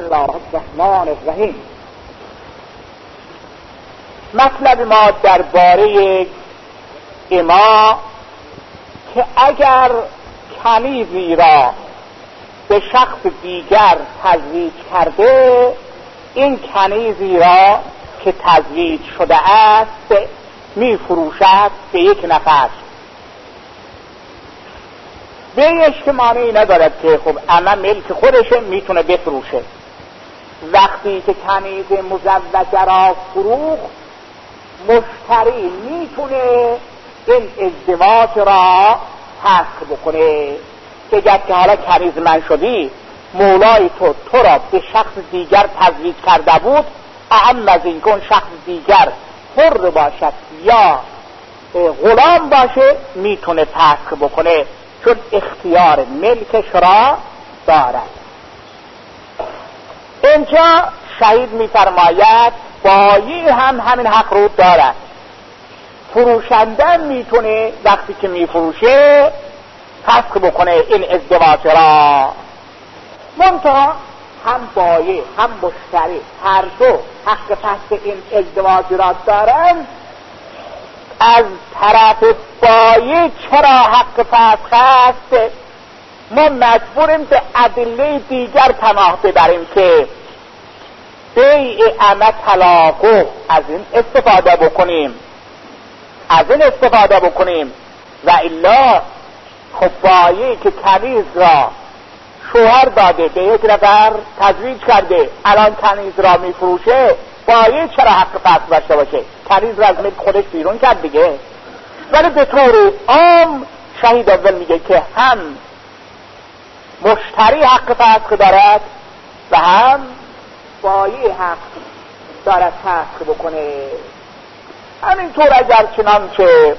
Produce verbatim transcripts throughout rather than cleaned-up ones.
الله الرحمن الرحیم. مطلب ما درباره اما که اگر کنیزی را به شخص دیگر تزویج کرده، این کنیزی را که تزویج شده است می فروشد به یک نفر. به اجتماعی ندارد که خب اما ملک خودشه میتونه بفروشه. وقتی که کنیز مزوجه را فروخت، مشتری میتونه این ازدواج را فسخ بکنه که گر که حالا کنیز من شدی، مولای تو تو را به شخص دیگر تزویج کرده بود، اهم از این کن شخص دیگر حر باشد یا غلام باشه میتونه فسخ بکنه، چون اختیار ملکش را دارد. اینجا شهید میفرماید بایی هم همین حق رو دارد. فروشنده میتونه وقتی که میفروشه فسخ بکنه این ازدواج را. منتها هم بایی هم مشتری هر دو حق فسخ این ازدواج را دارند. از طرف بایی چرا حق فسخ است؟ ما مجبوریم به ادله دیگر پناه ببریم که بیع اما طلاقو از این استفاده بکنیم از این استفاده بکنیم و الا خب بایی که کنیز را شوهر داده به یک نفر تزویج کرده، الان کنیز را میفروشه، بایی چرا حق فسخ داشته باشه؟ کنیز را از ملک خودش بیرون کرد دیگه. ولی به طور عام شهید اول میگه که هم مشتری حق فسخ دارد و هم بایی حق دارد فسخ بکنه. همینطور اگر چنان که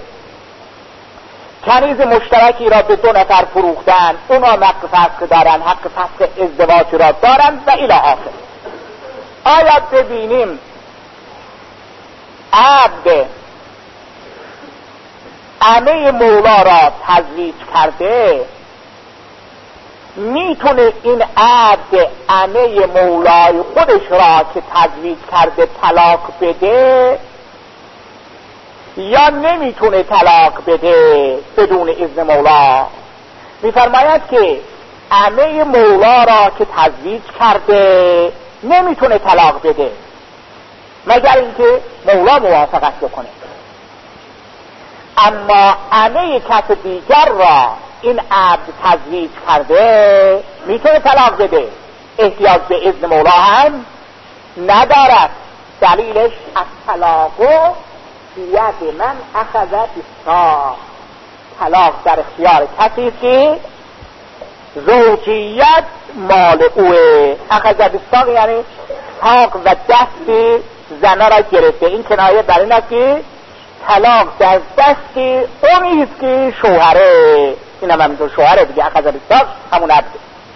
کنیز مشترکی را به دو نفر فروختن، اونا حق فسخ دارن، حق فسخ ازدواج را دارن و الی آخر. آیا ببینیم عبد عمه مولا را تزویج کرده، میتونه این عبد عمه مولای خودش را که تزویج کرده طلاق بده یا نمیتونه طلاق بده بدون اذن مولا؟ میفرماید که عمه مولا را که تزویج کرده نمیتونه طلاق بده مگر اینکه مولا موافقت بکنه. اما عمه کس دیگر را این عبد تزویج کرده میتونه طلاق بده، احتیاج به اذن مولا هم ندارد. دلیلش از طلاقو بید من اخذ بالساق، طلاق در اختیار کسی که زوجیت مال اوه. اخذ بالساق یعنی ساق و دست زنه را گرفته. این کنایه بر این است که طلاق در دست اونیست که شوهره، این هم همینطور شوهره دیگه. اخذ بالساق همون عبده.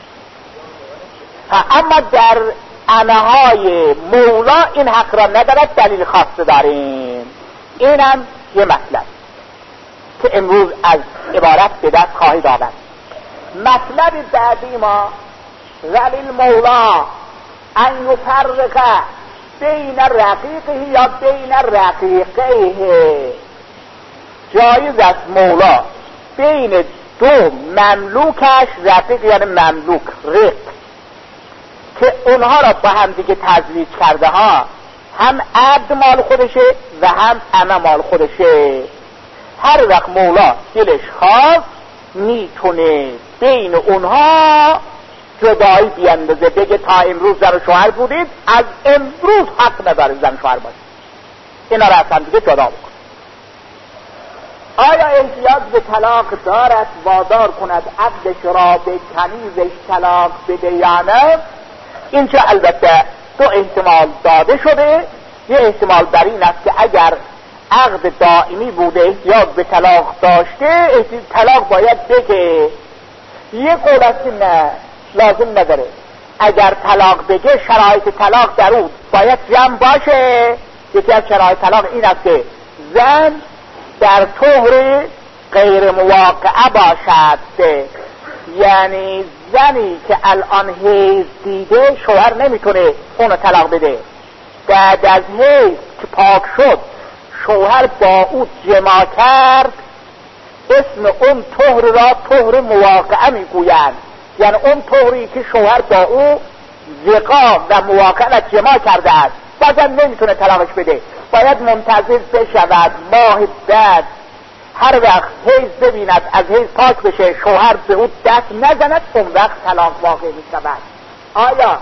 اما در عمه‌های مولا این حق را ندارد، دلیل خاص داریم. این هم یه مطلب که امروز از عبارت به دست خواهید آورد. مطلب بعدی ما ولی مولا ان یفرق بین رقیقه یا بین رقیقه. جایز است مولا بین دو مملوکش، رقیق یعنی مملوک رق، که اونها را با هم دیگه تزویج کرده ها، هم عبد مال خودشه و هم عمه مال خودشه، هر وقت مولا دلش خواست میتونه بین اونها جدایی بیاندازه، بگه تا امروز زن و شوهر بودید، از امروز حق نداره زن و شوهر باشید، اینا را اصلا دیگه جدا بکن. آیا احتیاج به طلاق دارد وادار کند عبدش را به کنیزش طلاق بده یا نه؟ اینجا البته دو احتمال داده شده. یه احتمال بر این است که اگر عقد دائمی بوده احتیاج به طلاق داشته، طلاق باید بگه. یه قول است نه، لازم نداره. اگر طلاق بگه شرایط طلاق در اون باید جمع باشه. یکی از شرایط طلاق این است که زن در طهر غیر مواقعه باشد، یعنی زنی که الان حیض دیده شوهر نمیتونه اونو طلاق بده. بعد از حیض که پاک شد شوهر با او جماع کرد، اسم اون طهر را طهر مواقعه میگویند. یعنی اون طهری که شوهر با او وقاع و مواقعه و جماع کرده است، بازم نمیتونه طلاقش بده، باید منتظر بشود ماه بعد هر وقت حیض ببیند از حیض پاک بشه، شوهر به او دست نزند، اون وقت طلاق واقع میشود. آیا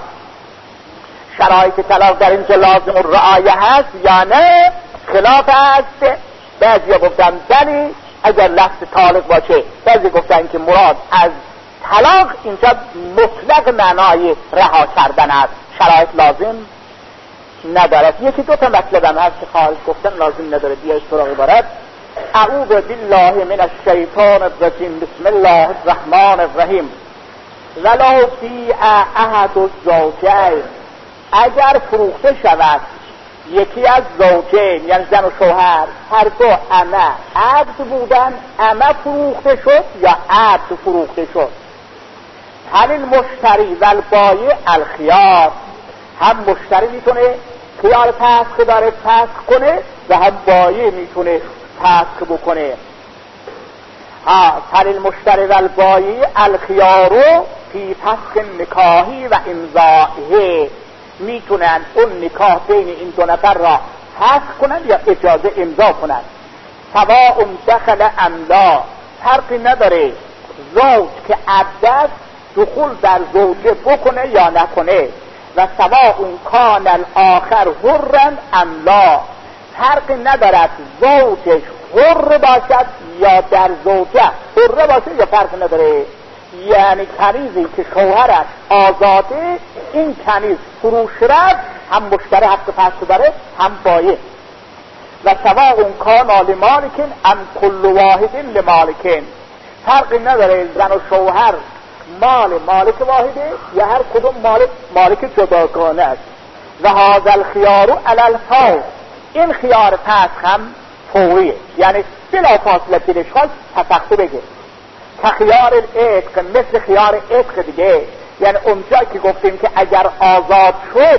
شرایط طلاق در اینجا لازم الرعایه هست یا نه؟ خلاف است. بعضی گفتن بلی اگر لفظ طالق باشه، بعضی گفتن که مراد از طلاق اینجا مطلق معنای رها کردن است، شرایط لازم ندارد. یکی دو تا مطلب هم هست که خارج گفتن لازم نداره. بیایید سراغ عبارت. اعوذ بالله من الشیطان الرجیم، بسم الله الرحمن الرحیم. ولو فی احد الزوجین، اگر فروخته شود یکی از زوجین یعنی زن و شوهر، هر دو امه عبد بودن، امه فروخته شد یا عبد فروخته شد، هل المشتری و البایع الخیار، هم مشتری میتونه خیار پسخ داره پسخ کنه و هم بایع میتونه پسخ بکنه. ها هل المشتری و البایع الخیارو فی پسخ نکاحی و امضائه، میتونن اون نکاح بین این دو نفر را پسخ کنن یا اجازه امضا کنن. سواء دخل ام لا، فرقی نداره زوج که عبد دخول در زوجه بکنه یا نکنه. و سواء کان الاخر حرا ام لا، فرقی ندارد زوجش حر باشد یا در زوجه حر باشه یا فرق نداره. یعنی کنیزی که شوهرش آزاده، این کنیز فروش رفت، هم مشتری حق پسخ داره هم بایع. و سواء کان لمالکن ام کل واحد لمالکن، فرقی نداره زن و شوهر مال مالک واحده یا هر کدوم مالک مالک جداگانه است. و هذا الخیار علی الفور، این خیار پسخ هم فوریه، یعنی بلا فاصله دلش خواست پسخ بگه. که خیار العتق، مثل خیار عتق دیگه، یعنی اونجا که گفتیم که اگر آزاد شد،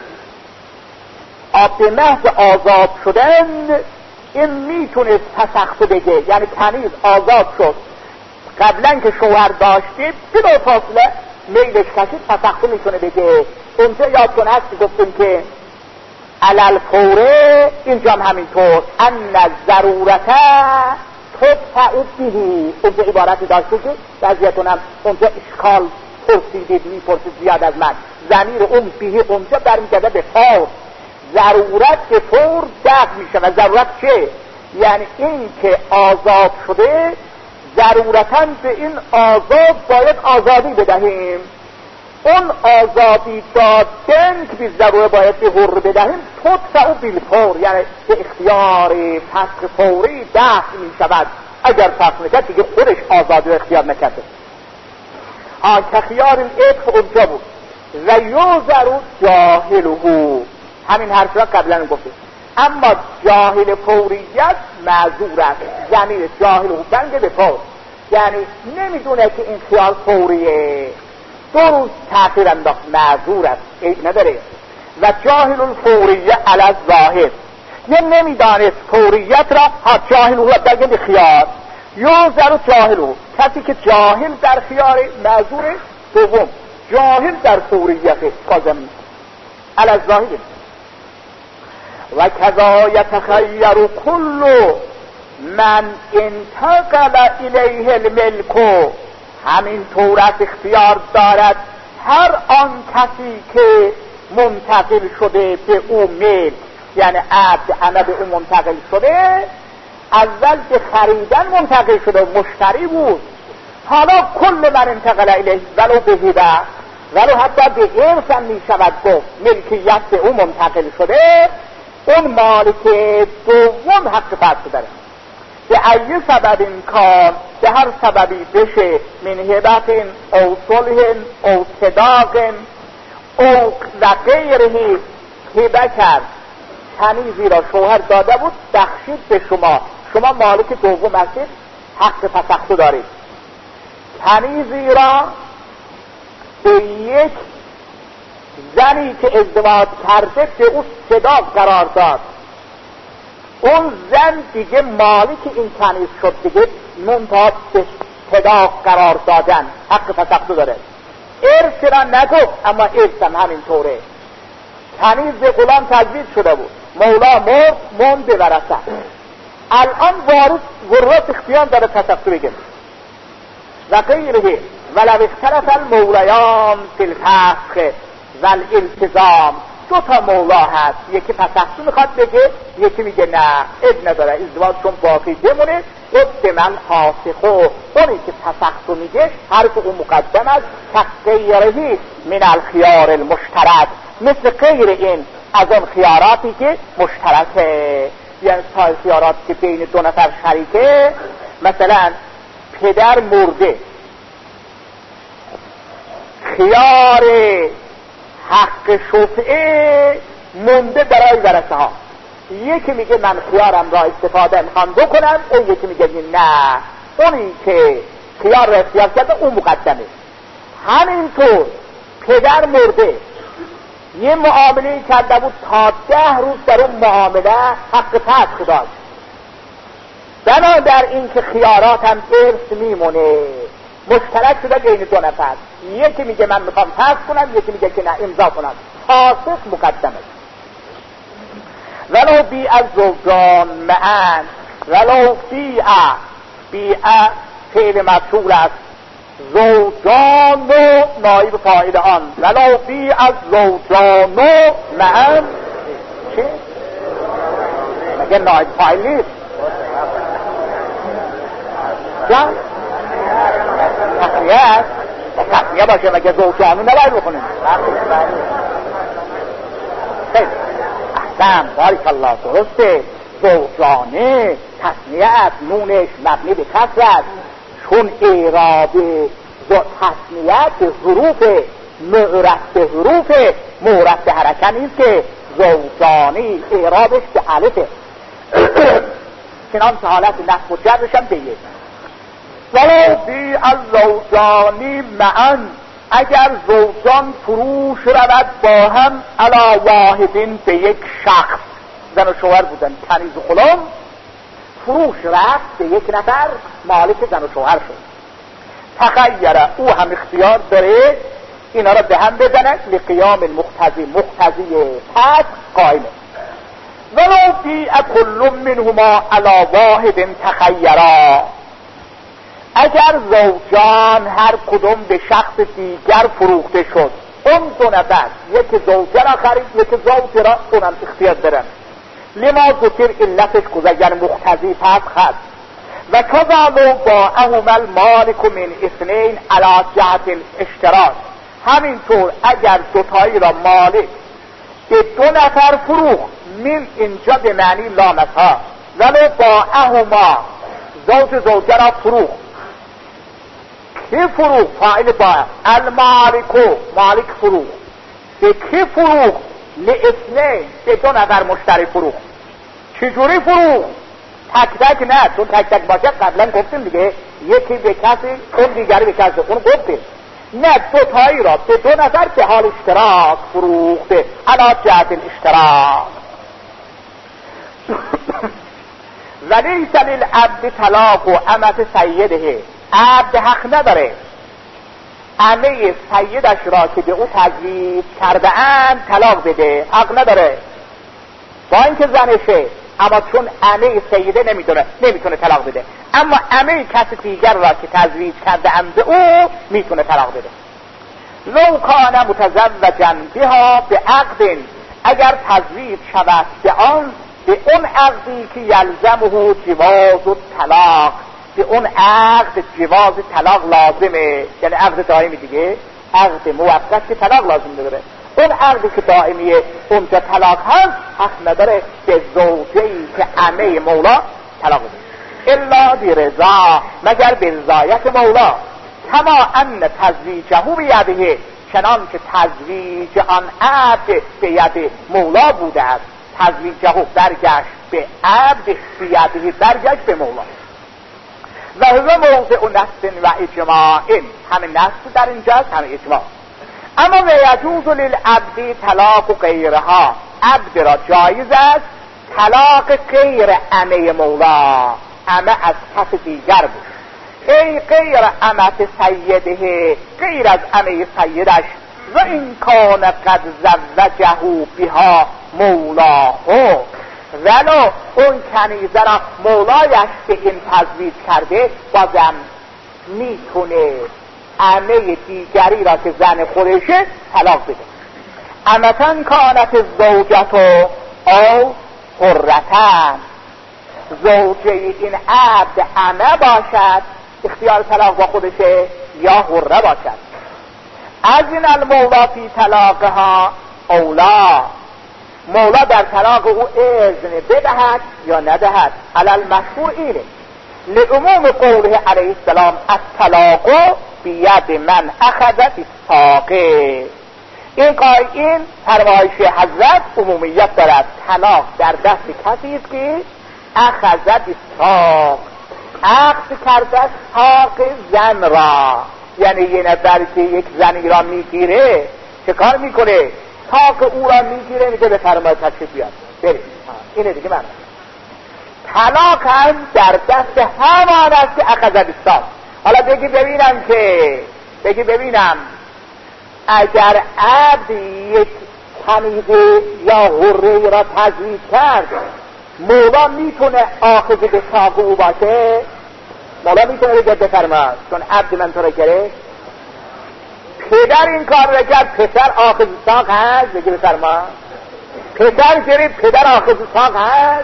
به محض آزاد شدن این میتونه پسخ بگه. یعنی کنیز آزاد شد، قبلا که شوهر داشته بلا فاصله میلش کشید، پسخ میتونه بگه. اونجا یاد کن هست که گفتیم که علل فوره، اینجا هم همینطور. ان ضرورته تدفع بهی، اونجا عبارتی داشته که بعضیتون هم اونجا اشکال پرسیدید میپرسید زیاد از من، ضمیر اون بهی اونجا برمیگرده به فور. ضرورت به فور دفع میشه. و ضرورت چه؟ یعنی این که آزاد شده، ضرورتاً به این آزاد باید آزادی بدهیم. اون آزادی دادن که به ضروره باید به حر بدهیم، تدفع بالفور، یعنی به اختیار پسخ فوری دفع می شود. اگر پسخ نکرد دیگه خودش آزادی و اختیار نکرده. آن که خیار العتق اونجا بود. و یوزر جاهله، همین حرف را قبلا گفتیم. اما جاهل فوریت معذور است. ضمیر جاهل و بنده به فور، یعنی نمیدونه که این خیار فوریه، دو روز تأخیر انداخت، معذور است، عیب نداره. و جاهل الفوریه علی الظاهر، یه نمیدانست فوریت را، ها جاهل او را بگه به خیار. یوزر جاهل او، کسی که جاهل در خیار معذور. دوم جاهل در فوریت قاضم علی الظاهر. و کذا یتخیر کل من انتقل الیه الملک، همین طور از اختیار دارد هر آن کسی که منتقل شده به او ملک، یعنی عبد همه به او منتقل شده. اول به خریدن منتقل شده، مشتری بود، حالا کل من انتقل الیه ولو به هبه، ولو حتی به ارث هم می شود گفت ملکیت به او منتقل شده، اون مالک دوم حق پسخ داره. به ای سبب کار، به هر سببی بشه، من هبت او صلح او صداق او و غیره، هبه کرد کنیزی را شوهر داده بود، بخشید به شما، شما مالک دوم هستید، حق پسخ دارید. کنیزی را به یک زنی که ازدواج کرده به او صداق قرار داد، اون زن دیگه مالک این کنیز شد، دیگه منتها به صداق قرار دادن حق تصدق داره. ارث را نگفت اما ارث هم همینطوره. کنیز به غلام تجویز شده بود، مولا مرد مون به ورثه. الان وارث ورث اختیار داره تصدق بگه و غیره. ولو اختلف المولیان فی الفسخ و الالتزام. دو تا مولا هست، یکی پسخشو میخواد بگه، یکی میگه نه اد نداره ازدواج چون باقی بمونه. اد من فاسخو، اونی که پسخشو میگه حرف اون مقدم است. تغییرهی من الخيار المشترک، مثل غیر این از اون خیاراتی که مشترکه، یعنی سایر خیاراتی که بین دو نفر شریکه. مثلا پدر مرده، خیار حق شفعه مونده برای ورثه ها. یکی میگه من خیارم را استفاده میخوام بکنم، اون یکی میگه نه، اونی که خیار را اختیار کرده اون مقدمه. همینطور پدر مرده، یه معامله کرده بود تا ده روز در اون معامله حق فسخ داشت، بنابر این که خیارات هم ارث میمونه، مشترک شده بین دو نفر. یکی میگه من میخوام فسخ کنم، یکی میگه که نه امضا کنم، فاسخ مقدمه. ولو بیع الزوجان معا، ولو بیع بیع فعل مفعول است، زوجان و نایب فاعل آن. ولو بیع الزوجان معا، چی؟ مگه نایب فاعل نیست؟ جا؟ تقریه است، تقریه باشه، مگه زوجانو نباید بکنیم؟ خیلی احسن، بارک الله، درسته. زوجانه تصنیه است، نونش مبنی به کسر است، چون اعراب تصنیه به حروف معرف به حروف معرف به حرکه نیست که زوجانه اعرابش به الفه. چنانچه حالت نصب و جرش هم به یک. ولو بیع الزوجان معا، اگر زوجان فروش رود با هم علی واحدین به یک شخص، زن و شوهر بودن، کنیز و غلام، فروش رفت به یک نفر، مالک زن و شوهر شد. تخیره، او هم اختیار داره اینا را به هم بزنه، لقیام مقتضی، مقتضی پس قائمه. ولو بیع کل منهما علی واحد تخیرا، اگر زوجان هر کدوم به شخص دیگر فروخته شد، اون دو نفر یکی زوجه را خرید، یکی زوجه را، اونم اختیار دارن. لما ذکر علتش گذر، یعنی مقتضی پس خد. و کذالو با اهمل مالک من اثنین علی جهت الاشتراک، همینطور اگر دوتایی را مالک به دو نفر فروخت، من اینجا به معنی لامتها، ولو با اهما زوج زوجه را فروخت. کی فروخت؟ فاعل با المالکو، مالک فروخت. به کی فروخت؟ لاثنین، به دو نفر مشتری فروخت. چجوری فروخت؟ تک تک نه، چون تک تک باشه قبلا گفتیم دیگه، یکی به کسی اون دیگری به کسی، اون گفتیم. نه، دو تایی را به دو نفر به حال اشتراک فروخته، علی جهت الاشتراک. ولیس للعبد طلاق و امت سیده، عبد حق نداره امه سیدش را که به او تزویج کرده اند طلاق بده، حق نداره، با اینکه زنشه، اما چون امه سیده نمیتونه نمیتونه طلاق بده. اما امه کسی دیگر را که تزویج کرده اند به او میتونه طلاق بده. لو کان متزوجا بها به عقد، اگر تزویج شود به آن، به اون عقدی که یلزمه جواز و طلاق، به اون عقد جواز طلاق لازمه، یعنی عقد دائمی دیگه، عقد موقت که طلاق لازم داره. اون عقدی که دائمیه اونجا طلاق هست، حق نداره به زوجه‌ای که عمه مولا طلاق بده، الا برضا، مگر به رضایت مولا. کما ان تزویجه بیده، چنان که تزویج آن عبد به ید مولا بوده است. تزویجه برگشت به عبد، بیده برگشت به مولا. و هو موضع نص و اجماع، همه نص در اینجاست، همه اجماع. اما و یجوز للعبد طلاق غیرها، عبد را جایز است طلاق غیر امه مولا، امه از کس دیگر بود، ای غیر امت سیده، غیر از امه سیدش، و این کان قد زوجه بها مولاه، ولو اون کنیزه را مولایش به این تزویج کرده بازم میتونه امه دیگری را که زن خودشه طلاق بده. امتن کانت زوجتو او حرتن، زوجه این عبد امه باشد اختیار طلاق با خودشه یا حره باشد. از این المولا فی طلاقها اولا، مولا در طلاق او اذن بدهد یا ندهد. علل مشهور اینه لعموم قوله علیه السلام الطلاق بید من اخذ بالساقه، این قای این فرمایش حضرت عمومیت دارد، طلاق در دست کسی است که اخذ بالساق، عقد کرده ساق زن را، یعنی یه نفر که یک زنی را میگیره چه کار میکنه؟ ساق او را میگیره میگه به فرمای تشریف بیاد بریم. اینه دیگه من طلاق هم در دست همان است که اخذ بالساق. حالا بگی ببینم که بگی ببینم اگر عبد یک کنیزه یا حره را تزویج کرد مولا میتونه آخذ به ساق او باشه؟ مولا میتونه بگه بفرما چون عبد من تو را گرفت. پدر این کار را کرد پسر آخذ ساق هست بگه بفرما. پدر گرفت پدر آخذ ساق هست.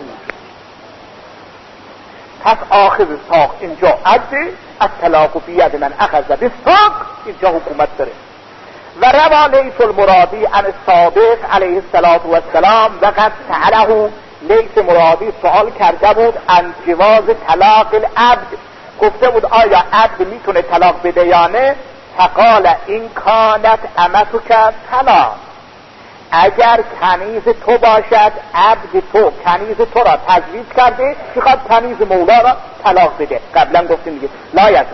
پس آخذ ساق اینجا عبد، الطلاق بید من اخذ بالساق اینجا حکومت داره. و روا لیث المرادی عن الصادق علیه السلام وقد سأله، لیث مرادی سوال کرده بود عن جواز طلاق العبد، گفته بود آیا عبد میتونه طلاق بده یا نه؟ فقال این کانت امتک طلاق، اگر کنیز تو باشد عبد تو کنیز تو را تزویج کرده میخواد کنیز مولا را طلاق بده. قبلا گفتیم دیگه لا یجوز.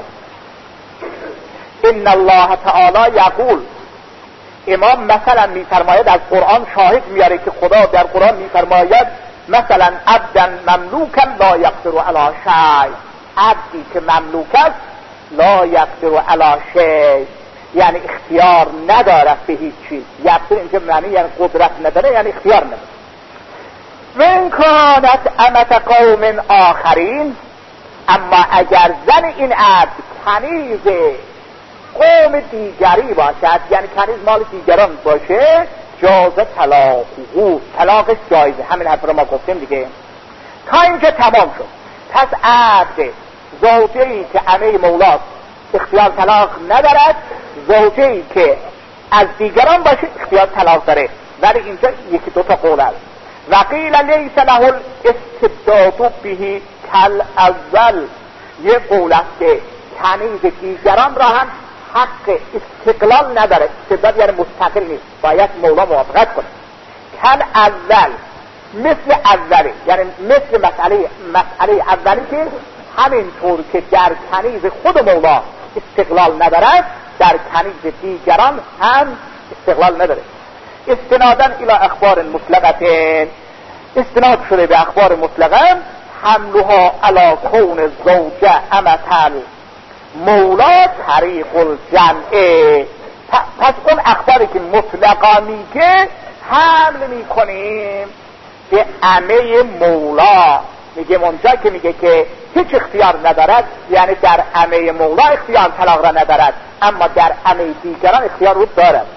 ان الله تعالی یقول، امام مثلا میفرماید از قرآن شاهد میاره که خدا در قرآن میفرماید مثلا عبدا مملوکا لا یقدر علی شیء، عبدی که مملوک است لا یقدر علی شیء یعنی اختیار نداره به هیچ چیز. یقدر اینجا معنی یعنی قدرت نداره یعنی اختیار نداره. و این کانت امت قوم آخرین، اما اگر زن این عبد کنیز قوم دیگری باشد یعنی کنیز مال دیگران باشه جاز طلاق، طلاقش جایزه. همین حرف رو ما گفتیم دیگه تا اینجا تمام شد. پس عبد زوجه‌ای که امه مولاست اختیار طلاق ندارد، زوجه‌ای که از دیگران باشه اختیار طلاق داره. ولی اینجا یکی دو تا قول است. و قیل لیس له الاستبداد به کل اول، یه قول است که کنیز دیگران را هم حق استقلال نداره، استبداد یعنی مستقل نیست، باید مولا موافقت کنه. کل اول مثل اولی، یعنی مثل مسئله مسئله اولی که همینطور که در کنیز خود مولا استقلال ندارد در کنیز دیگران هم استقلال نداره. استنادن الى اخبار مطلقه، استناد شده به اخبار مطلقه، حملها علی کون زوجه امثل مولا طریق الجمعه. پس اون اخباری که مطلقا میگه حمل میکنیم به امه مولا. میگه اونجا که میگه که هیچ اختیار ندارد یعنی در امه مولا اختیار طلاق را ندارد، اما در امه دیگران اختیار رو دارد.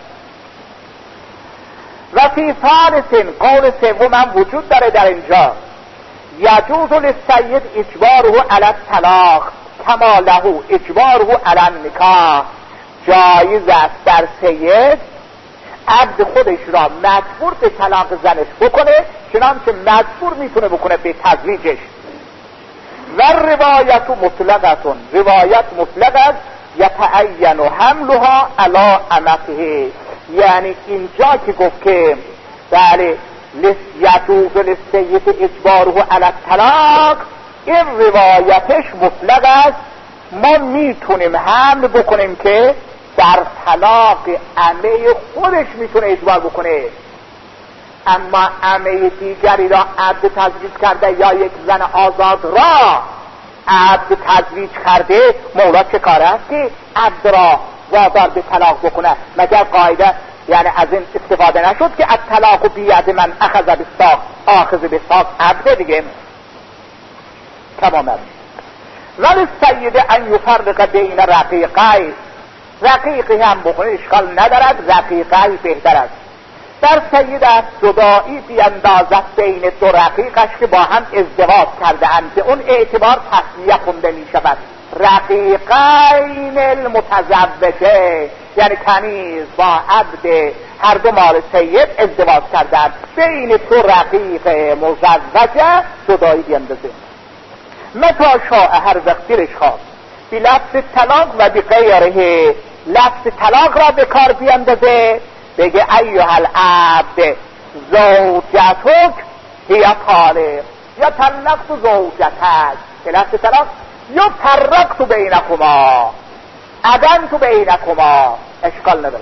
و فی ثالث، قول سوم هم وجود داره در اینجا، یجوز للسید اجباره علی الطلاق کما له اجباره علی النکاح، جایز است در سید عبد خودش را مجبور به طلاق زنش بکنه چنانچه مجبور میتونه بکنه به تزویجش. و روایت مطلقتون، روایت مطلق است، یتعین حملها علی امته، یعنی اینجا که گفت که بله یجوز للسید اجباره علی الطلاق، این روایتش مطلق است، ما میتونیم حمل بکنیم که در طلاق عمه خودش میتونه اجبار بکنه، اما عمه دیگری را عبد تزویج کرده یا یک زن آزاد را عبد تزویج کرده، مولا چه کاره است که عبد را وادار به طلاق بکنه؟ مگر قاعده یعنی از این استفاده نشد که الطلاق بید من اخذ بالساق آخذ بالساق عبد دیگه تمام است. ولی سید ان یفرق بین رقیقی، رقیقی هم بکنه اشکال ندارد، رقیقی بهتر است. در سید است جدایی بیندازد بین دو رقیقش که با هم ازدواج کرده اند، به اون اعتبار تصمیه خونده می شود. رقیقین المتزوجه یعنی کنیز با عبد هر دو مال سید ازدواج کردند، بین تو رقیق مزوجه جدایی بیندازه. متا شاء هر وقت دلش خواست بی لفظ طلاق و بی غیره لفظ طلاق را به کار بیندازه، بگه ایها العبد زوجتک هی طالق یا طلقت زوجتک به لفظ طلاق یا فرقت بینکما عدنت بینکما اشکال نداره.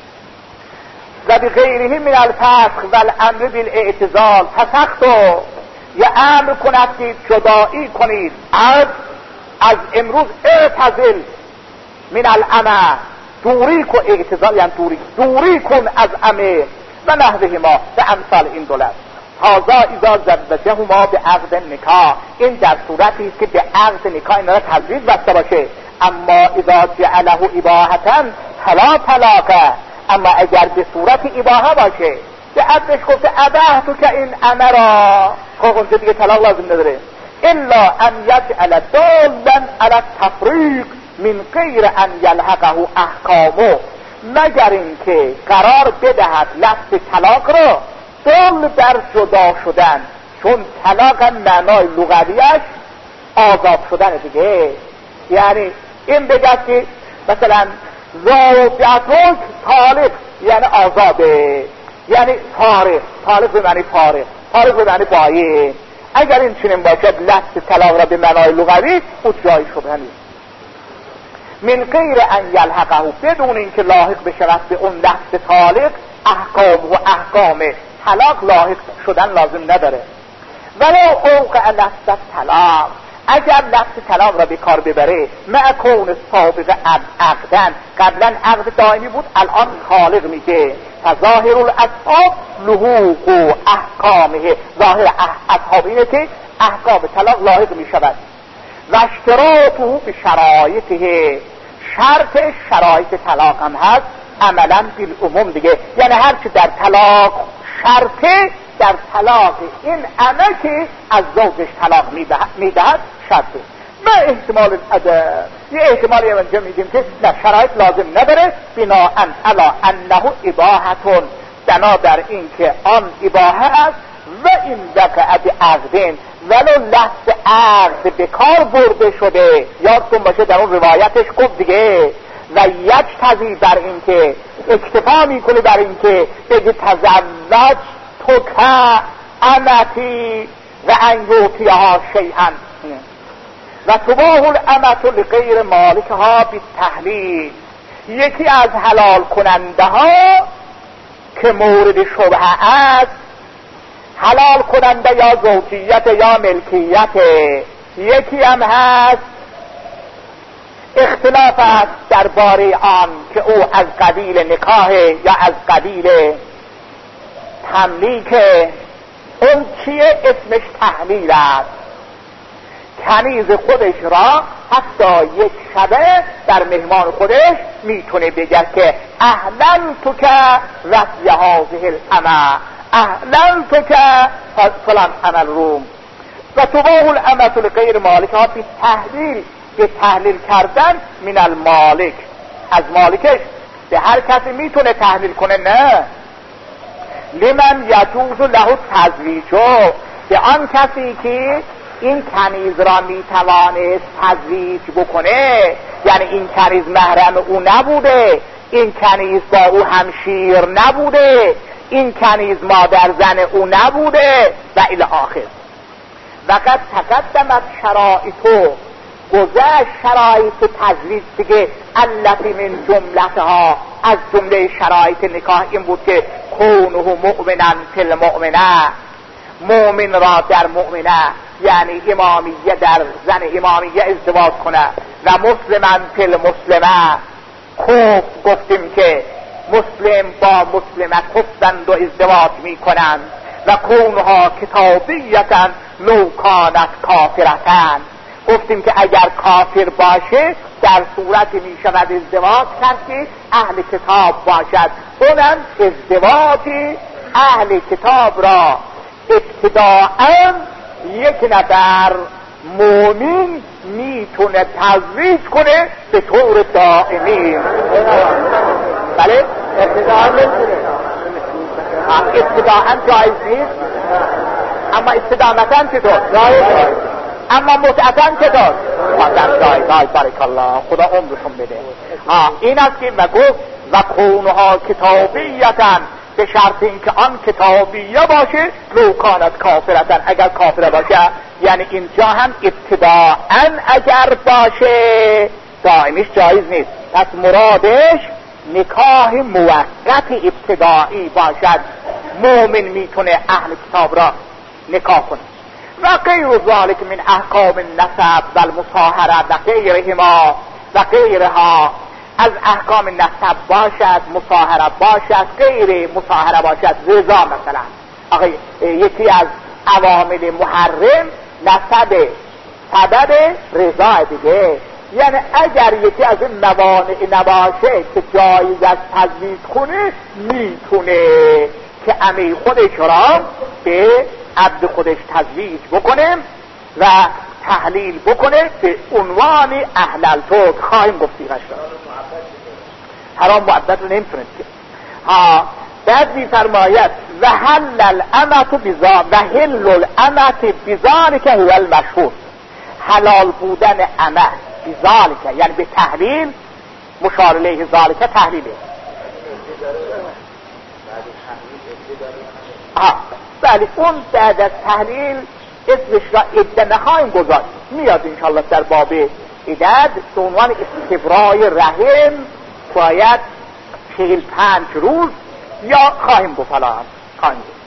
و بی غیره من الفسخ و الامر بالاعتزال فسختو یا امر کند که جدایی کنید از از امروز اعتزل من الامه دوری کن، اعتزال یعنی دوری دوری کن از امه و نحوه ما به امثال این دولت. هازا اذا زوجه ما به عقد نکاح، این در صورتی است که به عقد نکاح این را تزویج بسته باشه. اما اذا جعله اباحتا فلا طلاق، اما اگر به صورت اباحه باشه که عبدش گفته اباح تو که این امه را، خب اونجا دیگه طلاق لازم نداره. الا ان یجعل دالا علی التفریق من غیر ان یلحقه احکامه، مگر اینکه قرار بدهد لفظ طلاق را دال در جدا شدن، چون طلاق معنای لغویش آزاد شدن دیگه. یعنی این بگه که مثلا زوجتک طالق یعنی آزاده، یعنی فارغ، طالق به معنی فارغ، فارغ به معنی باید. اگر این چنین باشد لفظ طلاق را به معنای لغوی او جای شبه نیست. من غیر ان یلحقه، بدون اینکه لاحق بشود به اون لفظ طالق احکام و احکام طلاق لاحق شدن لازم نداره. ولو اوقع لفظ طلاق، اگر لفظ طلاق را به کار ببره مع کون سابق عقدن، قبلا عقد دائمی بود الان خالق میگه فظاهر الاصحاب لحوق احکامه، ظاهر اصحاب اینه که احکام طلاق لاحق میشود. و اشتراطه به شرایطه، شرط شرایط طلاق هم هست عملا بالعموم دیگه، یعنی هر چی در طلاق شرطه در طلاق این امه که از زوجش طلاق میدهد شرطه. و احتمال الادب، یه احتمالی منجا میدیم که نه شرایط لازم نداره، بناء علی انه اباحتون، بنا در این که آن اباحه است. و این وقعت عقدین، ولو لفظ عقد به کار برده شده، یادتون باشه در اون روایتش گفت دیگه و یک تضیح بر این که اکتفا میکنه بر این که بگه تزوج تو که امتی و ان یوتیها شیئا و تباه الامت لغیر مالکها بالتحلیل. یکی از حلال کننده ها که مورد شبهه است، حلال کننده یا زوجیت یا ملکیت، یکی هم هست اختلاف است درباره آن که او از قبیل نکاح یا از قبیل تملیک. اون چیه؟ اسمش تحلیل است. کنیز خودش را حتی یک شبه در مهمان خودش میتونه بگه که اهلا تو که رسیه هازه الامه، اهلا تو که فلان عمل روم. و تباه الامت لغیر مالک ها به تحلیل، به تحلیل کردن من المالک، از مالکش. به هر کسی میتونه تحلیل کنه؟ نه. لمن یجوز له تزویجو، به آن کسی که این کنیز را میتوانست تزویج بکنه، یعنی این کنیز محرم او نبوده، این کنیز با او همشیر نبوده، این کنیز مادر زن او نبوده و الی آخر. وقد تقدمت شرائطو، گذشت شرایط تزویج دیگه. التی من جملتها، از جمله شرایط نکاح این بود که کونه مؤمنا فی المؤمنه، مؤمن را در مؤمنه یعنی امامیه در زن امامیه ازدواج کنه، و مسلما فی المسلمه، کفر گفتیم که مسلم با مسلمه کفتند و ازدواج می کنند، و کونها کتابیتا لو کانت کافرتن، گفتیم که اگر کافر باشه در صورت می شود ازدواج کرد که اهل کتاب باشد. اونم ازدواج اهل کتاب را ابتداءً یک نفر مومن میتونه تزویج کنه به طور دائمی. بله ابتداءً نمیتونه، ابتداءً جایز نیست، اما ابتداءً چطور؟ جایز. اما متعتاً چطور؟ متعتاً جایز. های بارک الله، خدا عمرشون بده. ها این است که گفت و کونها کتابیتن، به شرط اینکه آن کتابیه باشه، لو کانت کافرتن، اگر کافره باشه. یعنی اینجا هم ابتداءً اگر باشه دائمیش جایز نیست. پس مرادش نکاح موقت ابتدایی باشد، مومن میتونه اهل کتاب را نکاح کنه. و غیر ذالک من احکام النسب و المصاهره و غیرهما و غیرها، از احکام نسب باشد، مصاهره باشد، غیر مصاهره باشد. رضا مثلا، آقای یکی از عوامل محرم نسب سبب رضا دیگه. یعنی اگر یکی از این موانع نباشه که جایز از تزویج کنه، میتونه که عمی خودش را به عبد خودش تزویج بکنه و تحلیل بکنه به عنوان اهل تو. خواهیم گفتی قشنگ حرام معبد رو نمیتونه که. ها بعد میفرماید و حل الامت بزا و حل الامت بزان که هو المشهور، حلال بودن امه بذالک یعنی به تحلیل، مشار الیه ذالک تحلیله. آه بله اون بعد از تحلیل اسمش را عده نخواهیم گذاشت، میاد انشاءالله در باب عدد به عنوان استبرای رحم باید چهل پنج روز یا خواهیم گفت حالا خواهیم گفت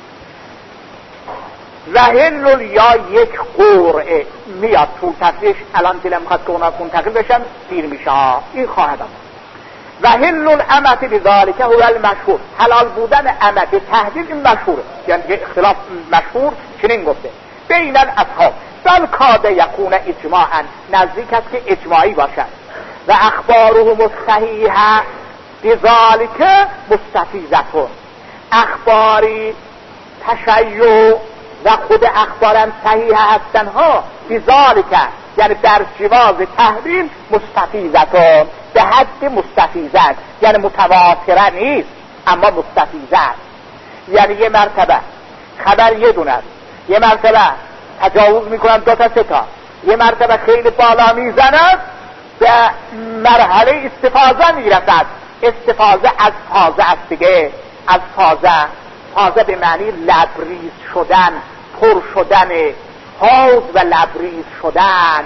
رحل یا یک قرعه میاد تو تصریح. الان دلم خواهد که اونا منتقل بشن دیر میشه، این خواهد آمد. و حل الامت بذالک هو المشهور، حلال بودن امت به تحدید این مشهوره، یعنی اختلاف مشهور چنین گفته بین الاصحاب بل کاد یکون اجماعا، نزدیک است که اجماعی باشد. و اخباره مستحیحه بذالک مستفیضتون، اخباری تشیع و خود اخبارم صحیح هستن ها بذالک یعنی در جواز تحلیل مستفیضتون، به حد مستفیضت یعنی متواتره نیست اما مستفیضت. یعنی یه مرتبه خبر یه دونه است، یه مرتبه تجاوز میکنن دو تا سه تا، یه مرتبه خیلی بالا میزنن به مرحله استفاضه میرسد. استفاضه از فاضه است دیگه، از فاضه. فاضه به معنی لبریز شدن، پر شدن، حوض و لبریز شدن.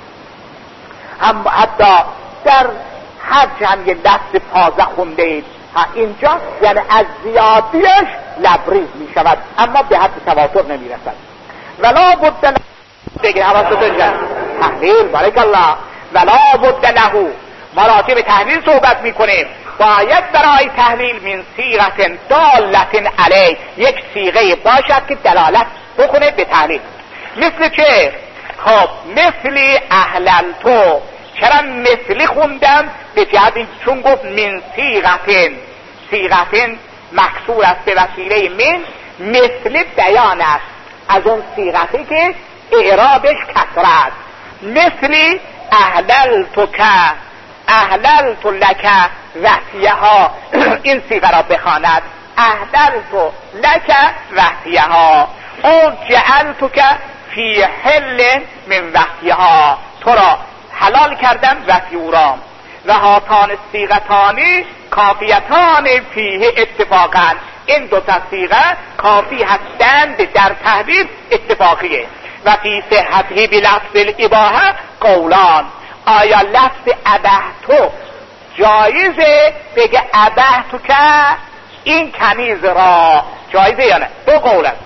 هم حتی در حج هم یه دست فاضه خونده اید اینجا، یعنی از زیادیش لبریز می شود اما به حد تواتر نمی رسد. ولا بد دیگه حواستون جان تحلیل بارک الله. ولا بد له، ما راجع به تحلیل صحبت می کنیم، باید برای تحلیل من صیغه دالت علی، یک صیغه باشد که دلالت بکنه به تحلیل. مثل چه؟ خب مثل احللتو. چرا مثلی خوندم؟ به جهت چون گفت من صیغه، صیغه مکسور است به وسیله من، مثل بیان است از اون صیغه که اعرابش کسر است. مثل احللتو که احللت لک وحیه ها، این صیغه را بخواند احللت لک وحیه ها او جعلت که فی حل من وحیه ها، تو را حلال کردم وحی او را. و هاتان صیغتانی کافیتان فیه اتفاقا، این دو تا صیغه کافی هستند در تحلیل اتفاقیه. و فی صحته بلفظ الاباحه قولان. آیا لفظ ابهتو جایزه بگه ابهتو که این کنیز را، جایزه یا نه؟ دو قول است.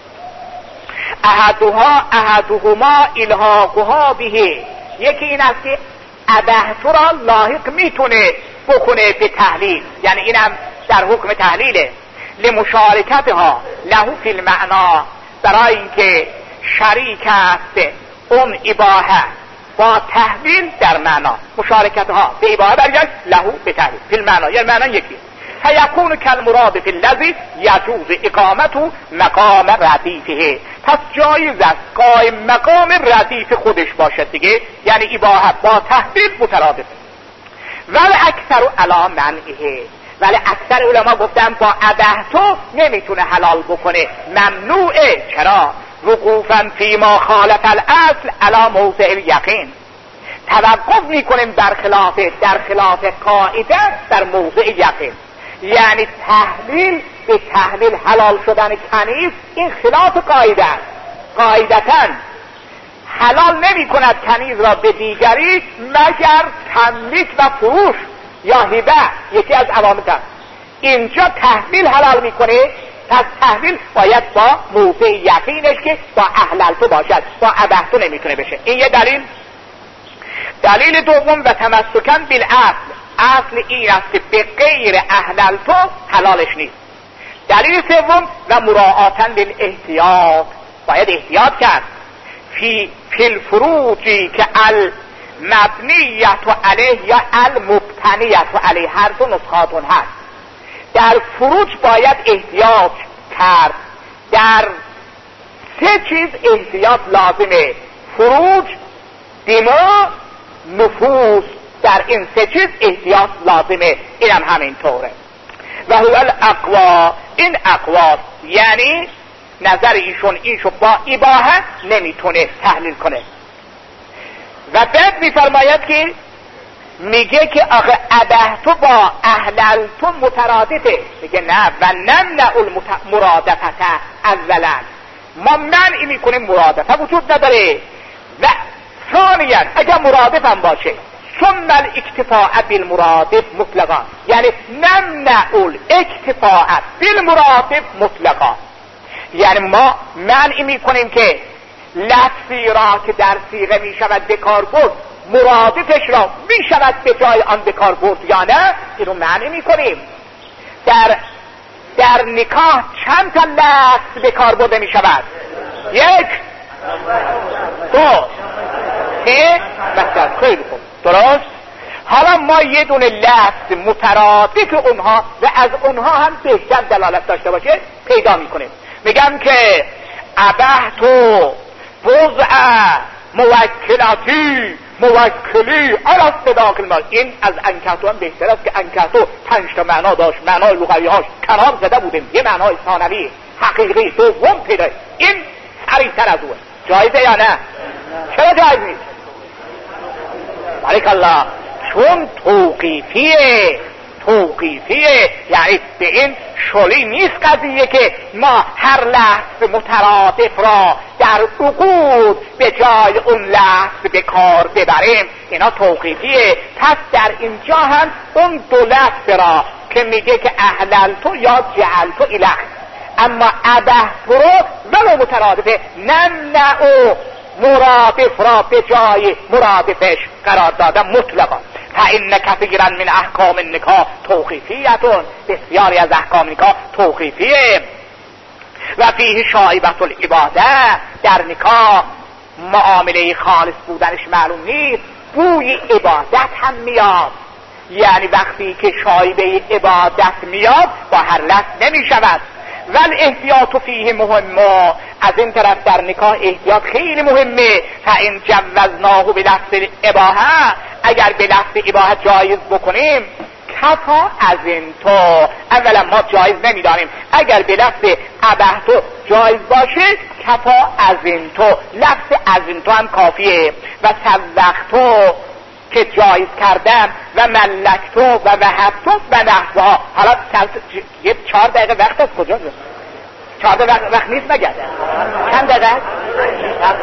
احدها احدهما الحاقها به، یکی این است که ابهتو را لاحق میتونه بکنه به تحلیل، یعنی اینم در حکم تحلیله. لمشارکتها له فی المعنا، برای اینکه شریک است اون اباحه با تحویل در معنا. مشارکتها به اباحه برگشت له به تحویل فی المعنا، یعنی معنا یکی. فیکون کالمراد فی الذی یجوز اقامته مقام ردیفه، پس جایز است قائم مقام ردیف خودش باشد دیگه، یعنی اباحه با تحویل مترادفه. ولی اکثر علی منعه، ولی اکثر علما گفتن با ابهتو نمیتونه حلال بکنه، ممنوعه. چرا؟ وقوفا فی ما خالف الاصل علی موضع الیقین، توقف میکنیم در خلاف در خلاف قاعده در موضع یقین. یعنی تحلیل به تحلیل حلال شدن کنیز این خلاف قاعده است. قاعدتاً حلال نمی کند کنیز را به دیگری مگر تملیک و فروش یا هبه، یکی از علامت است. اینجا تحلیل حلال میکنه، پس تحلیل باید با موضع یقینش که با احللتو باشد، با ابهتو نمیتونه بشه. این یه دلیل. دلیل دوم و تمسکن بالاصل، اصل این است که به غیر احللتو حلالش نیست. دلیل سوم و مراعاتن للاحتیاط، باید احتیاط کرد فی فی الفروجی که المبنیت علیه یا المبتنیت علیه، هر دو نسخاتون هست. در فروج باید احتیاط کرد. در سه چیز احتیاط لازمه: فروج، دماء، نفوس. در این سه چیز احتیاط لازمه. اینم همین طوره. و هو الاقوا، این اقواست، یعنی نظر ایشون اینشو با اباحه نمیتونه تحلیل کنه. و بعد میفرماید که میگه که آخه ابهتو با احللتو مترادفه. میگه نه، و نمنع المرادفته اولا، ما منعی میکنیم مرادفه وجود نداره. و ثانیا اگر مرادف هم باشه ثم الاکتفاء بالمرادف مطلقا، یعنی نمنع الاکتفاء بالمرادف مطلقا، یعنی ما منعی میکنیم که لفظی را که در صیغه میشود به کار برد مرادفش را میشود به جای آن به کار برد یا نه، اینو منع میکنیم. در در نکاح چند تا لفظ به کار برده میشود؟ یک، دو، سه، مثلا. خیلی خوب، درست. حالا ما یه دونه لفظ مترادف اونها و از اونها هم بهتر دلالت داشته باشه پیدا میکنیم. میگم که ابهتو وضع موکلاتی موکلی علی صداق المال، این از انکتو هم بهتر است که انکتو پنج تا معنا داشت، معنای لغوی هاش کنار زده بودیم، یه معنای ثانوی حقیقی دوم پیدا. این سریعتر از اون. جایزه یا نه؟ چرا جایز نیست؟ بارک الله. چون توقیفیه، توقیفیه، یعنی به این شلی نیست قضیه که ما هر لحظه مترادف را در عقود به جای اون لحظه به کار ببریم. اینا توقیفیه. پس در اینجا هم اون دو لحظه را که میگه که احللتو یا جعلتو الک، اما ابهتو رو ولو مترادفه نمنعو مرادف را به جای مرادفش قرار دادن مطلقا. فإن كثيرا من احکام النکاح توقیفیتون، بسیاری از احکام نکاح توقیفیه. و فیه شایبة العباده، در نکاح معامله خالص بودنش معلوم نیست، بوی عبادت هم میاد. یعنی وقتی که شایبه عبادت میاد با هر لفظ نمی شود. ول احتیاط فیه مهمه، از این طرف در نکاح احتیاط خیلی مهمه. فإن جوزناه بلفظ اباحه، اگر به لفظ اباحه جایز بکنیم کفا از این تو، اولا ما جایز نمیدانیم، اگر به لفظ ابهتو جایز باشه کفا از این تو، لفظ از این تو هم کافیه. و سوقتو که جایز کردم و ملکتو و وهبتو و نحوها. حالا یه چهار دقیقه وقت از کجا؟ چهار دقیقه وقت نیست مگه؟ چند دقیقه؟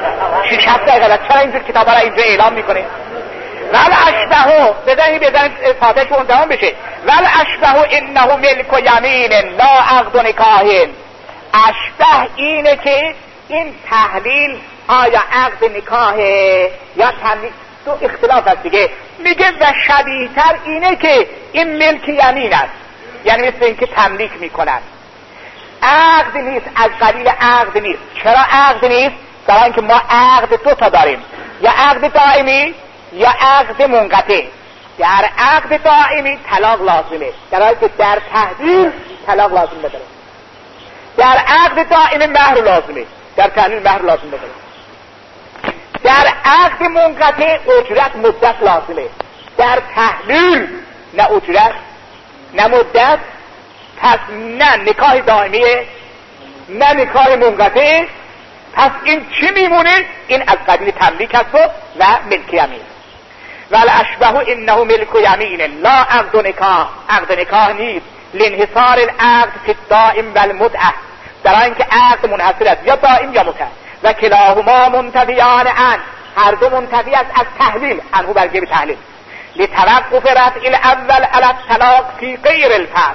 شش هفت دقیقه چرا اینجور کتابا را اینجا اعلام میکنه؟ ول اشبهو بزنی بزنی فاتحه اون تمام بشه. ول اشبهو انه ملک و یمین لا عقد و نکاح. اشبه اینه که این تحلیل آیا عقد نکاحه یا تملیک، تو اختلاف هست دیگه. میگه و شبیه تر اینه که این ملک یمین است، یعنی مثل این که تملیک میکنن. عقد نیست، از قبیل عقد نیست. چرا عقد نیست؟ برای اینکه ما عقد دو تا داریم، یا عقد دائمی یا عقد منقطع. در عقد دائمی طلاق لازمه، در حالی که در تحلیل طلاق لازم نداره. در عقد دائمی مهر لازمه، در تحلیل مهر لازم نداره. در عقد منقطع اجرت مدت لازمه، در تحلیل نه اجرت نه مدت. پس نه نکاح دائمیه نه نکاح منقطع. پس این چی میمونه؟ این از قبیل تملیک هست و ملک یمین. ول اشبه انه ملک یمین لا عقد نکاح. عقد نکاح نیست. لانحصار العقد فی الدائم و المدعه، در اینکه عقد منحصر است یا دائم یا مدعه. و کلاهما منتفیان عن، هر دو منتفی است از تحلیل، عنه برگه به تحلیل. لتوقف رفع الاول علی الطلاق فی غیر الفرد،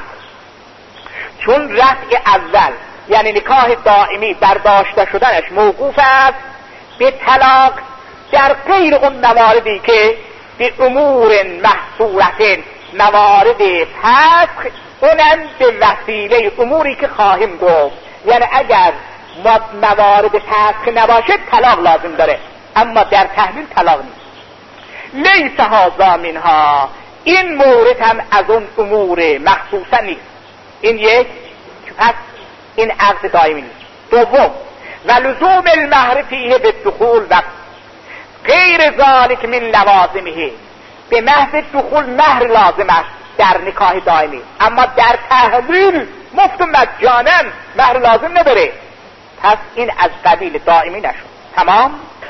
چون رفع اول یعنی نکاح دائمی برداشته شدنش موقوف است به طلاق در غیر اون مواردی که به امور محصورت، موارد فسخ، اونم به وسیله اموری که خواهیم گفت. یعنی اگر موارد فسخ نباشه طلاق لازم داره، اما در تحلیل طلاق نیست. لیس هذا منها، این مورد هم از اون امور مخصوصا نیست. این یک، پس این عقد دائمی نیست. دوم، و لزوم المهر فیه بالدخول و غیر ذالک من لوازمه، به محض دخول مهر لازم است در نکاح دائمی، اما در تحلیل مفت مجانا مهر لازم نداره. پس این از قبیل دائمی نشد. تمام.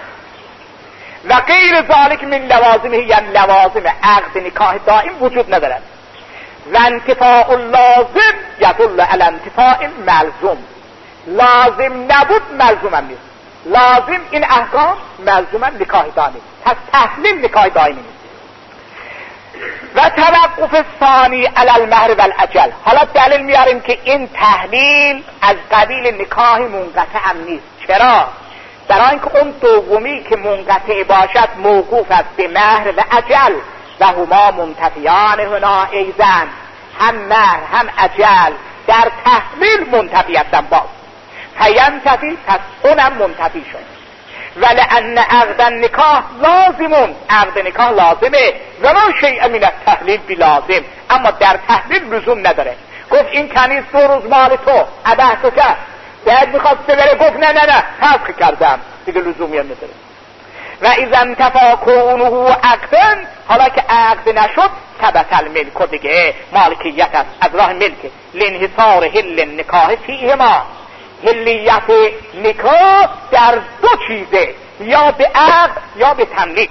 و غیر ذالک من لوازمه، یعنی لوازم عقد نکاح دائم وجود ندارد. و انتفاع لازم یدل علی انتفاع ملزوم، لازم نبود ملزوم هم نیست. لازم این احکام، ملزوم هم نکاح دائمی. پس تحلیل نکاح دائمی نیست. و توقف ثانی علی المهر و الاجل. حالا دلیل میاریم که این تحلیل از قبیل نکاح منقطع هم نیست. چرا؟ برای اینکه اون دومی که منقطع باشد موقوف است به مهر و اجل و هما منتفیان هنا ایزن، هم مهر هم اجل در تحلیل منتفی هستن باز. فینتفی، پس اونم منتفی شد. ولأن عقد النکاح لازمون، عقد نکاح لازمه و ما شیء من التحلیل بلازم، اما در تحلیل لزوم نداره. گفت این کنیز دو روز مال تو ابه تو کرد، بعد میخواست ببره گفت نه نه نه فسخ کردم، دیگه لزومی هم نداره. و اذا انتفا کونه عقدن، حالا که عقد نشد ثبت الملک، دیگه مالکیت است از راه ملک. لانحصار حل نکاح فیه ما، حلیت نکاح در دو چیزه، یا به عقد یا به تملیک.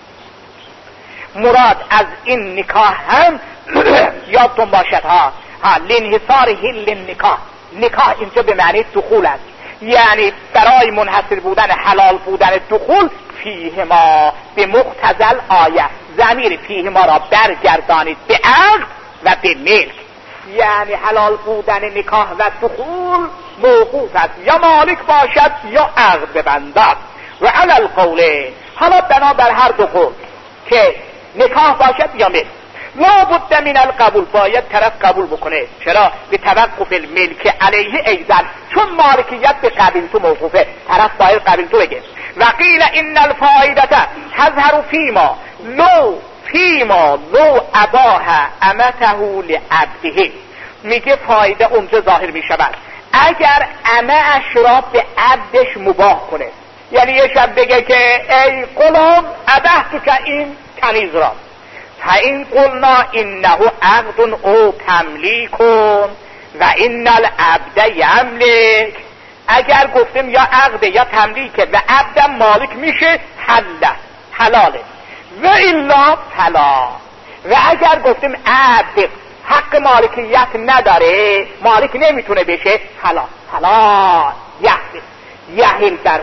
مراد از این نکاح هم یادتون باشد ها ها لانحصار حل نکاح. نکاح اینجا به معنی دخول است، یعنی برای منحصر بودن حلال بودن دخول فیه ما به مقتضل آیه، ضمیر فیه ما را برگردانید به عقد و به ملک. یعنی حلال بودن نکاح و دخول موقوف است، یا مالک باشد یا عقد ببندد. و علی القول، حالا بنا بر هر دو قول که نکاح باشد یا ملک، لا بد من القبول، باید طرف قبول بکنه. چرا؟ به توقف الملک علیه ایزن، چون مالکیت به قبیل تو موقوفه، طرف باید قبیل تو بگه. و قیل ان الفائدة تظهر فیما لو فیما لو اباح امته لعبده، میگه فایده اونجا ظاهر میشود اگر امه اش را به عبدش مباح کنه. یعنی یه شب بگه که ای غلام ابه تو که این کنیز را، فإن قلنا انه عقد او تملیک و ان العبد یملک، اگر گفتیم یا عقد یا تملیکه و عبدم مالک میشه، حل حلاله. و الا فلا، و اگر گفتیم عبد حق مالکیت نداره، مالک نمیتونه بشه، حلا حلا یحل یحل در او.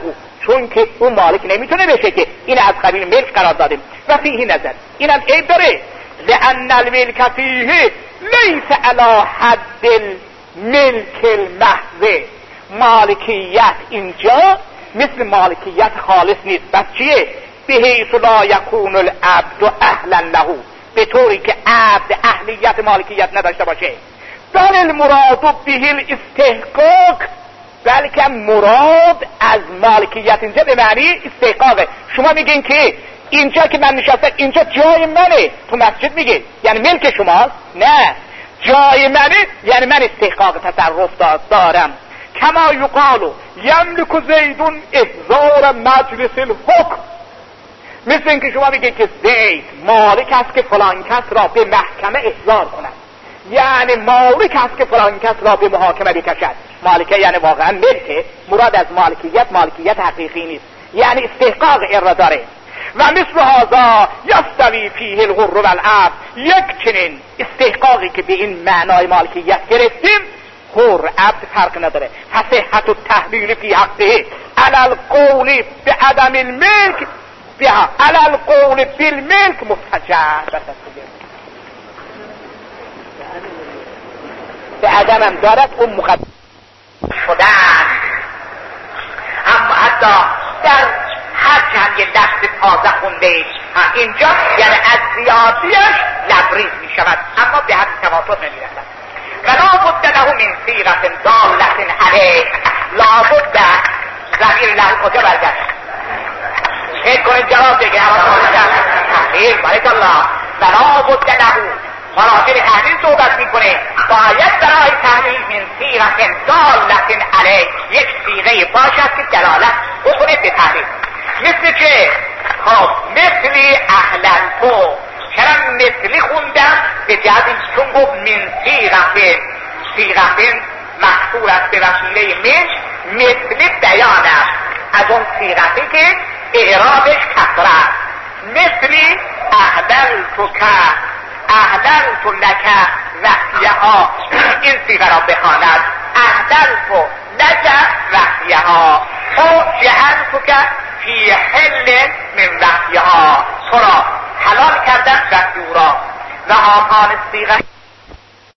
چون که اون مالک نمیتونه بشه که این از قبیل ملک قرار دادیم. و فیه نظر اینم عیب داره، لأن الملک فیه لیس علی حد الملک المحض. مالکیت اینجا مثل مالکیت خالص نیست. بس چیه؟ بحیث لا یکون العبد اهلا له، به طوری که عبد اهلیت مالکیت نداشته باشه. بل المراد به الاستحقاق، بلکه مراد از مالکیت اینجا به معنی استحقاقه. شما میگین که اینجا که من نشستم اینجا جای منه، تو مسجد میگه یعنی ملک شماست؟ نه، جای منه یعنی من استحقاق تصرف دارم. کما یقال یملک زیدون احضار مجلس الحکم، مثل اینکه شما میگه که زید مالک است که فلان کس را به محکمه احضار کند، یعنی مالک است که فلان کس را به محاکمه بکشد. مالکه یعنی واقعا ملکه، مراد از مالکیت مالکیت حقیقی نیست، یعنی استحقاق ارا داره. و مثل هذا یستوی فیه الحر والعبد، یک چنین استحقاقی که به این معنای مالکیت گرفتیم، حر عبد فرق نداره. فصحت التحلیل فی حقه علی القول بعدم الملک بها علی القول بالملک متجر، به عدم هم دارد اون مقدم شدن. اما حتی در هر چند یه دست تازه خونده اینجا یعنی از زیادیش لبریز می شود، اما به حد توافق نمی رسد. و لابد له من صیغة دالة علیه، لابد ضمیر له کجا برگشت؟ فکر کنید جواب دیگه تحلیل بارک الله. و لابد له مراجع تحلیل صحبت میکنه، باید برای تحلیل من صیغة دالة علیه یک صیغه باشد که دلالت بکنه به تحلیل. مثل که خب مثلی اهلا تو، چرا مثلی خوندم؟ به جهت چون گفت من صیغة، صیغة محصول است به وسیله من، مثلی بیان است از اون صیغتی که اعرابش کسره است. مثلی اهدلتک اهدلت لک وحیها، این صیغه را بخواند اهدلت لک وحیها او جعلتک فی حل من وحیها، تو را حلال کردن وحی او را. و آن صیغه